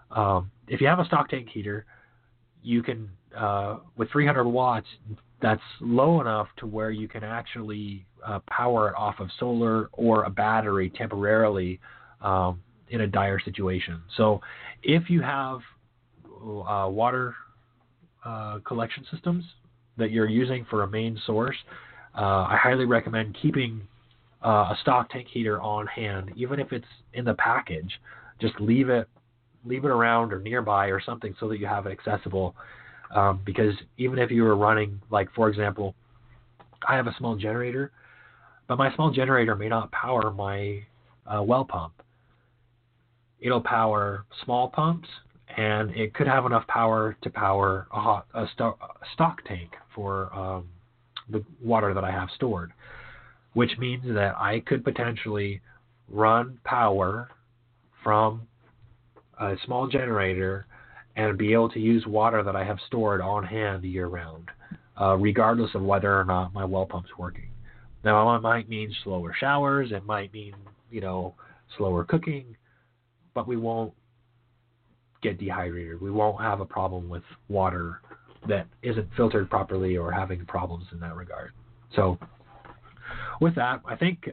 If you have a stock tank heater, you can, with 300 watts, that's low enough to where you can actually power it off of solar or a battery temporarily in a dire situation. So if you have water collection systems that you're using for a main source, I highly recommend keeping a stock tank heater on hand, even if it's in the package. Just leave it around or nearby or something so that you have it accessible. Because even if you were running, like for example, I have a small generator, but my small generator may not power my well pump. It'll power small pumps, and it could have enough power to power a stock tank for the water that I have stored, which means that I could potentially run power from a small generator and be able to use water that I have stored on hand year-round, regardless of whether or not my well pump's working. Now, it might mean slower showers, it might mean, slower cooking, but we won't get dehydrated. We won't have a problem with water that isn't filtered properly or having problems in that regard. So, with that, I think,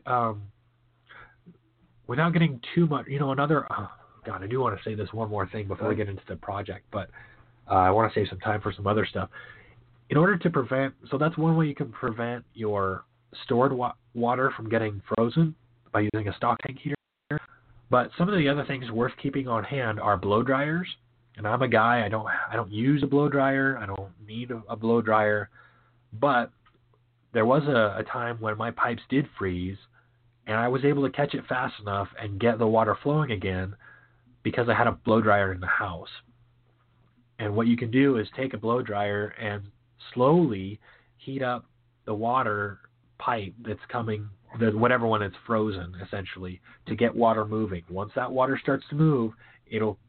without getting too much, God, I do want to say this one more thing before we get into the project, but I want to save some time for some other stuff. In order to prevent, so that's one way you can prevent your stored water from getting frozen by using a stock tank heater. But some of the other things worth keeping on hand are blow dryers. And I'm a guy, I don't use a blow dryer. I don't need a blow dryer. But there was a time when my pipes did freeze, and I was able to catch it fast enough and get the water flowing again because I had a blow dryer in the house. And what you can do is take a blow dryer and slowly heat up the water pipe that's coming, whatever one is frozen, essentially, to get water moving. Once that water starts to move, it'll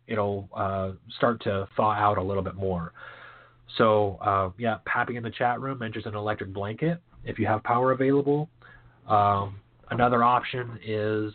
start to thaw out a little bit more. So, Pappy in the chat room mentions an electric blanket if you have power available. Another option is,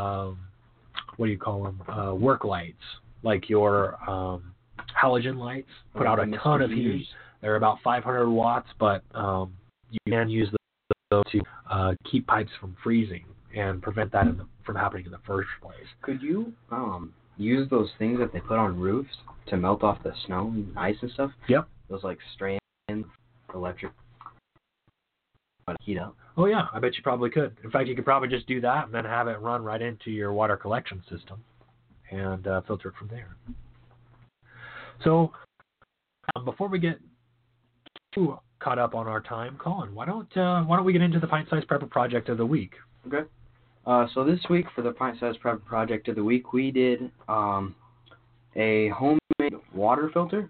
what do you call them? Work lights, like your halogen lights, put out a ton of heat. They're about 500 watts, but you can use those to keep pipes from freezing and prevent that from happening in the first place. Could you use those things that they put on roofs to melt off the snow and ice and stuff? Yep. Those like strands, electric, heat up. Oh yeah, I bet you probably could. In fact, you could probably just do that and then have it run right into your water collection system and filter it from there. So before we get too caught up on our time, Colin, why don't we get into the pint-sized prepper project of the week? Okay. So this week for the pint-sized prepper project of the week, we did a homemade water filter,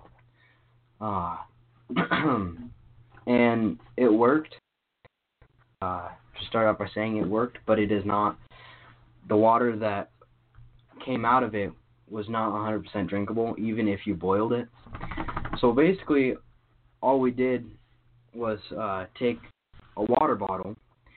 and it worked. To start off by saying it worked, but it is not. The water that came out of it was not 100% drinkable, even if you boiled it. So basically, all we did was take a water bottle.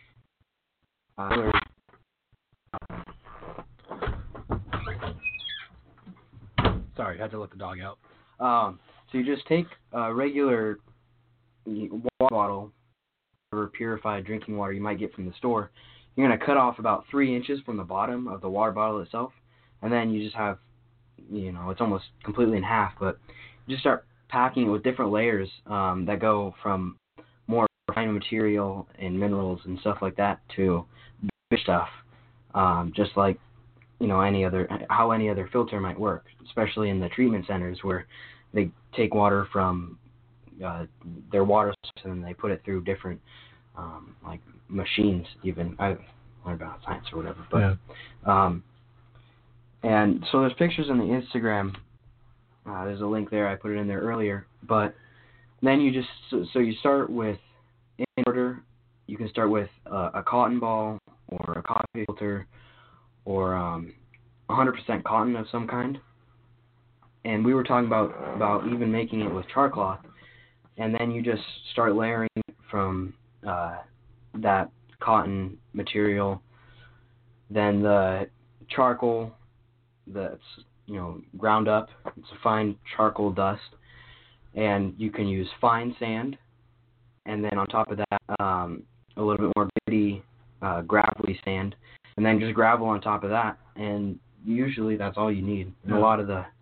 Sorry, I had to let the dog out. So you just take a regular water bottle, or purified drinking water you might get from the store. You're going to cut off about 3 inches from the bottom of the water bottle itself, and then you just have, it's almost completely in half, but you just start packing it with different layers that go from more refined material and minerals and stuff like that to big stuff, just like any other filter might work, especially in the treatment centers where they take water from their water source and they put it through different like machines. Even I learned about science or whatever, but and so there's pictures on the Instagram. There's a link there. I put it in there earlier. But then you just so you start with, in order, you can start with a cotton ball or a coffee filter or 100% cotton of some kind. And we were talking about even making it with char cloth. And then you just start layering from that cotton material, then the charcoal that's ground up. It's a fine charcoal dust, and you can use fine sand, and then on top of that, a little bit more gritty, gravelly sand, and then just gravel on top of that, and usually that's all you need. In a lot of the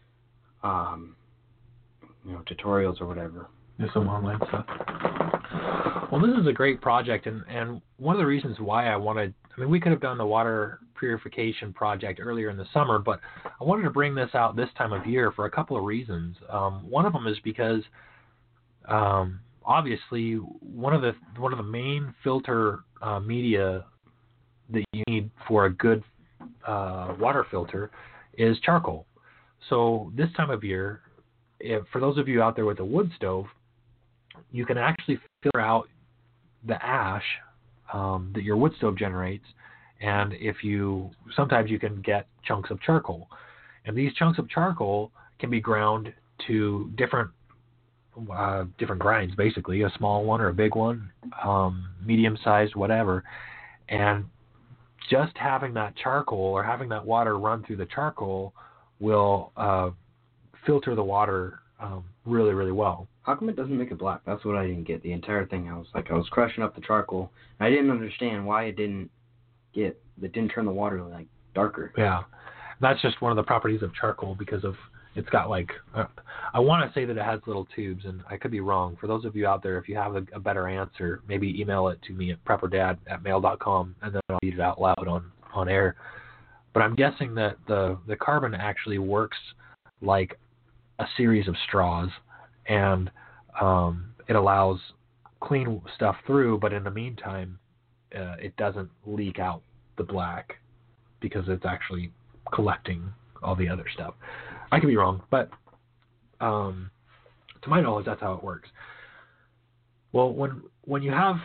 tutorials or whatever. There's some online stuff. Well, this is a great project, and one of the reasons why we could have done the water purification project earlier in the summer, but I wanted to bring this out this time of year for a couple of reasons. One of them is because obviously one of the main filter media that you need for a good water filter is charcoal. So this time of year, for those of you out there with a wood stove, you can actually filter out the ash that your wood stove generates, and sometimes you can get chunks of charcoal, and these chunks of charcoal can be ground to different grinds, basically, a small one or a big one, medium-sized, whatever, and just having that charcoal or having that water run through the charcoal will filter the water really, really well. How come it doesn't make it black? That's what I didn't get. The entire thing, I was crushing up the charcoal, and I didn't understand why it didn't turn the water like darker. Yeah, that's just one of the properties of charcoal because it's got I want to say that it has little tubes, and I could be wrong. For those of you out there, if you have a better answer, maybe email it to me at prepperdad@mail.com, and then I'll read it out loud on air. But I'm guessing that the carbon actually works like a series of straws, and it allows clean stuff through, but in the meantime, it doesn't leak out the black because it's actually collecting all the other stuff. I could be wrong, but to my knowledge, that's how it works. Well, when you have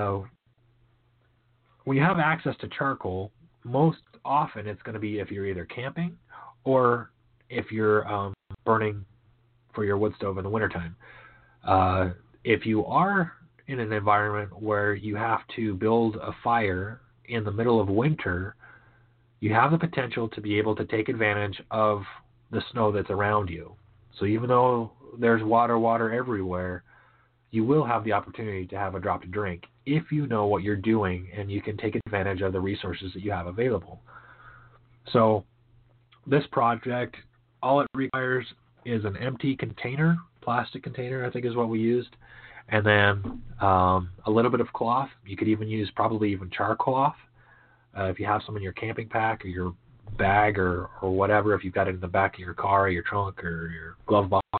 access to charcoal, most often it's going to be if you're either camping or if you're burning for your wood stove in the wintertime. If you are in an environment where you have to build a fire in the middle of winter, you have the potential to be able to take advantage of the snow that's around you. So even though there's water everywhere, you will have the opportunity to have a drop to drink if you know what you're doing and you can take advantage of the resources that you have available. So this project, all it requires is an empty container, plastic container, I think is what we used, and then a little bit of cloth. You could even use probably even char cloth if you have some in your camping pack or your bag or whatever, if you've got it in the back of your car or your trunk or your glove box.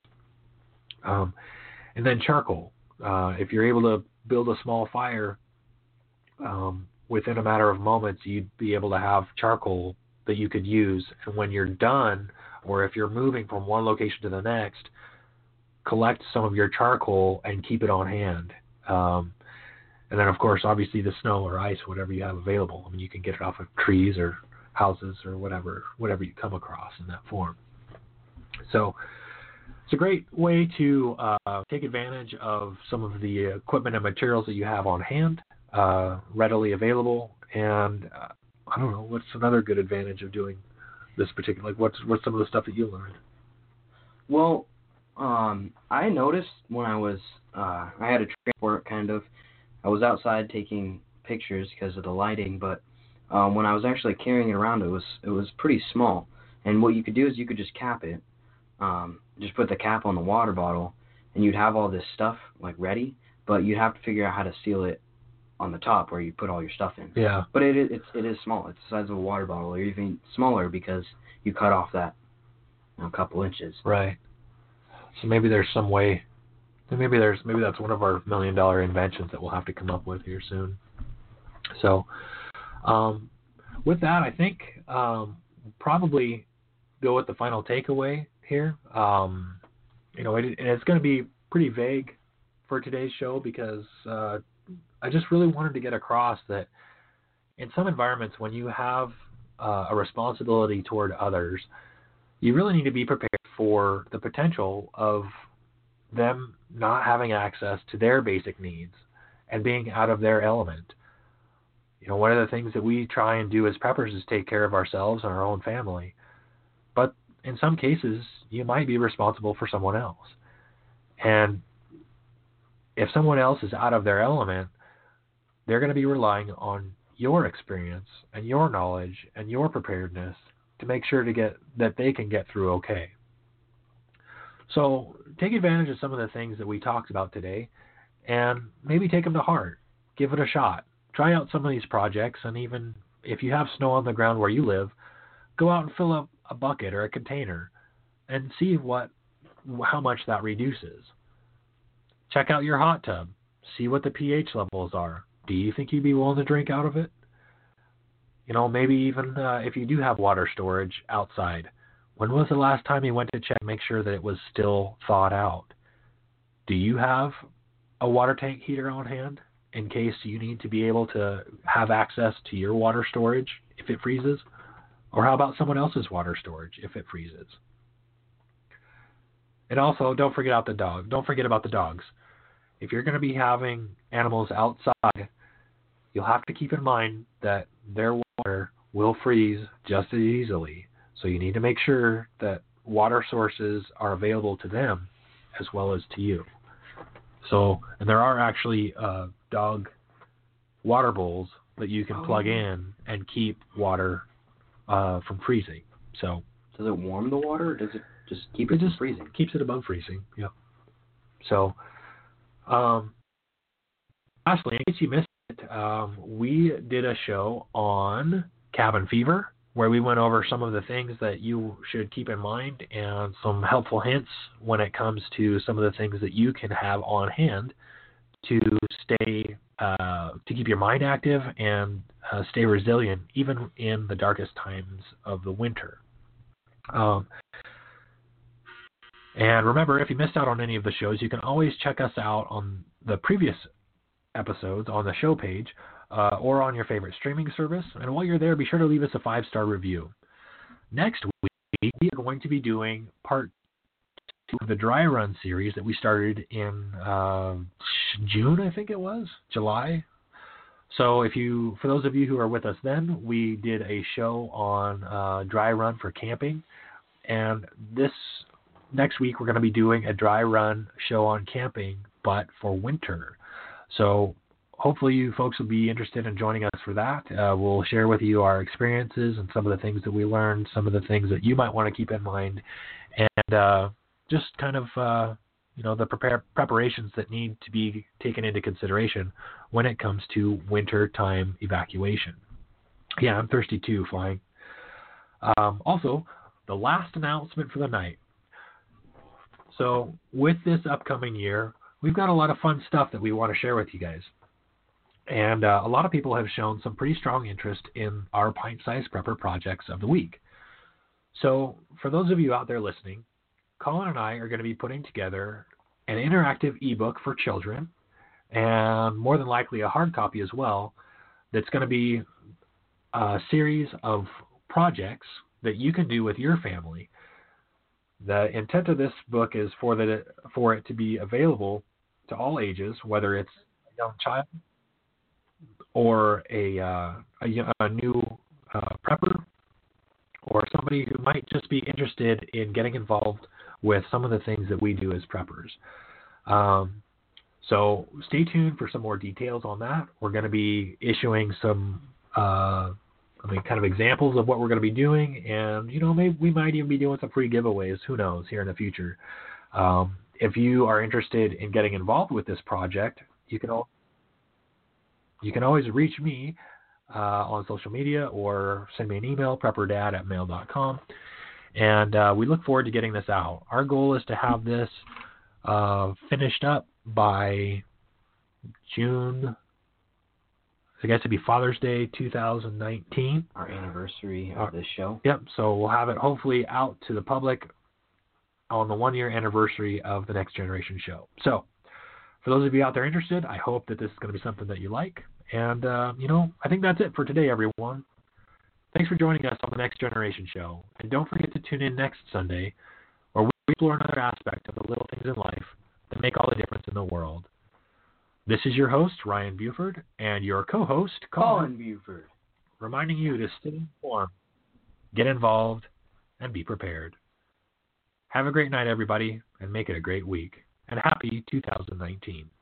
And then charcoal. If you're able to build a small fire within a matter of moments, you'd be able to have charcoal that you could use. And when you're done, or if you're moving from one location to the next, collect some of your charcoal and keep it on hand. And then, of course, obviously the snow or ice, whatever you have available. I mean, you can get it off of trees or houses or whatever you come across in that form. So it's a great way to take advantage of some of the equipment and materials that you have on hand, readily available. And I don't know, what's another good advantage of doing this particular, what's some of the stuff that you learned? Well, I noticed when I was, I had a transport kind of, I was outside taking pictures because of the lighting, but when I was actually carrying it around, it was pretty small. And what you could do is you could just cap it, just put the cap on the water bottle, and you'd have all this stuff like ready, but you'd have to figure out how to seal it on the top where you put all your stuff in. Yeah. But it is small. It's the size of a water bottle, or even smaller because you cut off that couple inches. Right. So maybe there's some way. Maybe that's one of our $1 million inventions that we'll have to come up with here soon. So, with that, I think probably go with the final takeaway here. It's going to be pretty vague for today's show because I just really wanted to get across that in some environments, when you have a responsibility toward others, you really need to be prepared for the potential of them not having access to their basic needs and being out of their element. One of the things that we try and do as preppers is take care of ourselves and our own family. But in some cases, you might be responsible for someone else. And if someone else is out of their element, they're going to be relying on your experience and your knowledge and your preparedness to make sure that they can get through okay. So take advantage of some of the things that we talked about today and maybe take them to heart. Give it a shot. Try out some of these projects, and even if you have snow on the ground where you live, go out and fill up a bucket or a container and see how much that reduces. Check out your hot tub. See what the pH levels are. Do you think you'd be willing to drink out of it? Maybe even if you do have water storage outside, when was the last time you went to check, make sure that it was still thawed out? Do you have a water tank heater on hand in case you need to be able to have access to your water storage if it freezes? Or how about someone else's water storage if it freezes? And also, don't forget about the dogs. If you're going to be having animals outside, you'll have to keep in mind that their water will freeze just as easily. So you need to make sure that water sources are available to them as well as to you. And there are actually dog water bowls that you can plug in and keep water from freezing. So does it warm the water, or does it just keep it from freezing? Keeps it above freezing. Yeah. So, lastly, in case you missed it, we did a show on cabin fever where we went over some of the things that you should keep in mind and some helpful hints when it comes to some of the things that you can have on hand to keep your mind active and stay resilient even in the darkest times of the winter. And remember, if you missed out on any of the shows, you can always check us out on the previous episodes on the show page or on your favorite streaming service. And while you're there, be sure to leave us a 5-star review. Next week, we are going to be doing part 2 of the dry run series that we started in June, I think it was, July. So for those of you who are with us then, we did a show on dry run for camping. And this next week, we're going to be doing a dry run show on camping, but for winter. So hopefully you folks will be interested in joining us for that. We'll share with you our experiences and some of the things that we learned, some of the things that you might want to keep in mind, and just kind of, the preparations that need to be taken into consideration when it comes to wintertime evacuation. Yeah, I'm thirsty too, flying. Also, the last announcement for the night. So with this upcoming year, we've got a lot of fun stuff that we want to share with you guys. And a lot of people have shown some pretty strong interest in our pint-sized prepper projects of the week. So for those of you out there listening, Colin and I are going to be putting together an interactive ebook for children, and more than likely a hard copy as well, that's going to be a series of projects that you can do with your family. The intent of this book is for it to be available to all ages, whether it's a young child or a new prepper, or somebody who might just be interested in getting involved with some of the things that we do as preppers. So stay tuned for some more details on that. We're going to be issuing some kind of examples of what we're going to be doing, and maybe we might even be doing some free giveaways. Who knows, here in the future. If you are interested in getting involved with this project, you can always reach me on social media or send me an email, prepperdad@mail.com, and we look forward to getting this out. Our goal is to have this finished up by June. I guess it'd be Father's Day 2019. Our anniversary of this show. Yep, so we'll have it hopefully out to the public on the 1-year anniversary of the Next Generation show. So for those of you out there interested, I hope that this is going to be something that you like. And, I think that's it for today, everyone. Thanks for joining us on the Next Generation show. And don't forget to tune in next Sunday, where we explore another aspect of the little things in life that make all the difference in the world. This is your host, Ryan Buford, and your co-host, Colin Buford, reminding you to stay informed, get involved, and be prepared. Have a great night, everybody, and make it a great week. And happy 2019.